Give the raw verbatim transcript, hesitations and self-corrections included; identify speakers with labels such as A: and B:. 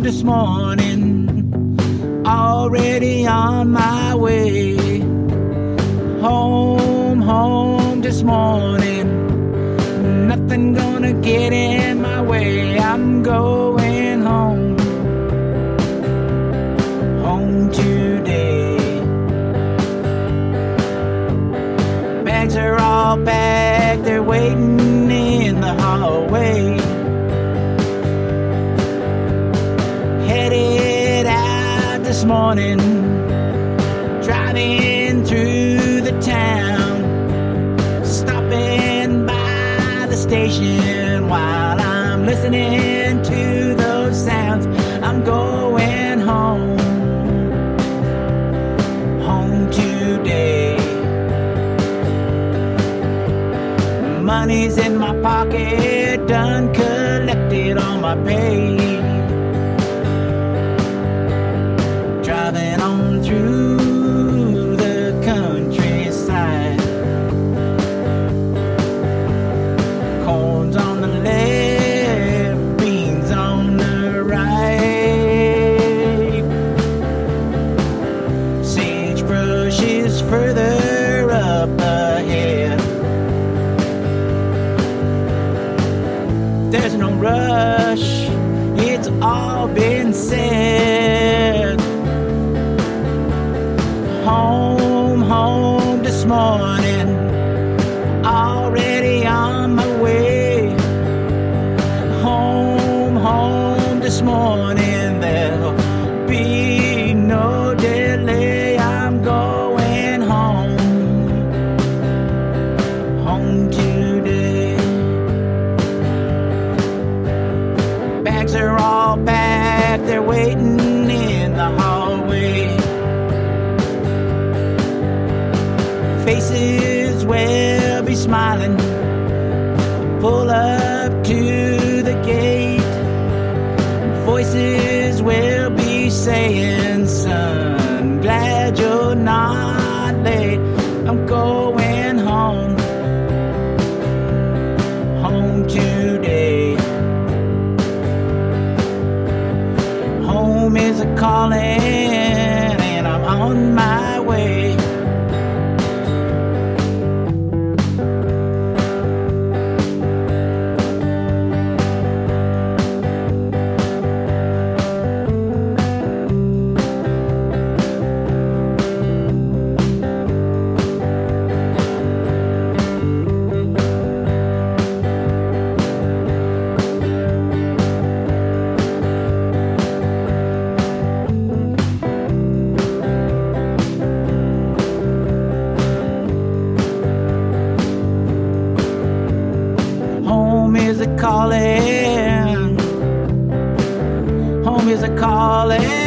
A: this morning, already on my way. Home, home this morning, nothing gonna get in my way. I'm going home, home today. Bags are all packed, they're waiting in the hallway. Headed out this morning, driving through the town, stopping by the station while I'm listening to those sounds. I'm going home, home today. Money's in my pocket, done collected all my pay. Driving on through the countryside. Corn's on the left, beans on the right. Sagebrush is further up ahead. There's no rush, it's all been said. Home, home this morning, already on my way. Home, home this morning, there'll be no delay. I'm going home, home today. Bags are all packed, they're waiting in the hallway. Faces will be smiling, pull up to the gate. Voices will be saying, son, glad you're not late. I'm going home, home today. Home is a calling and I'm on my way. Home is a calling, home is a calling.